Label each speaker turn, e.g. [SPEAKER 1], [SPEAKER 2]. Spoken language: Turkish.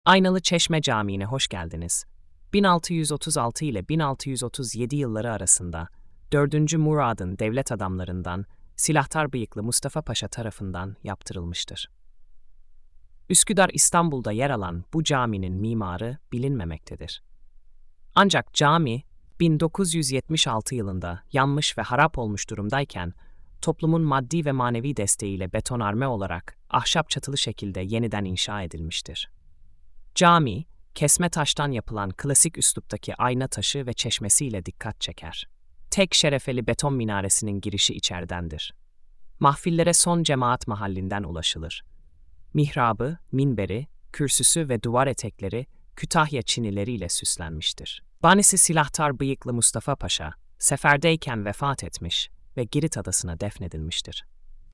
[SPEAKER 1] Aynalı Çeşme Camii'ne hoş geldiniz. 1636 ile 1637 yılları arasında 4. Murad'ın devlet adamlarından Silahtar Bıyıklı Mustafa Paşa tarafından yaptırılmıştır. Üsküdar, İstanbul'da yer alan bu caminin mimarı bilinmemektedir. Ancak cami 1976 yılında yanmış ve harap olmuş durumdayken toplumun maddi ve manevi desteğiyle betonarme olarak ahşap çatılı şekilde yeniden inşa edilmiştir. Cami, kesme taştan yapılan klasik üsluptaki ayna taşı ve çeşmesiyle dikkat çeker. Tek şerefeli beton minaresinin girişi içeridendir. Mahfillere son cemaat mahallinden ulaşılır. Mihrabı, minberi, kürsüsü ve duvar etekleri Kütahya çinileriyle süslenmiştir. Banisi Silahtar Bıyıklı Mustafa Paşa, seferdeyken vefat etmiş ve Girit adasına defnedilmiştir.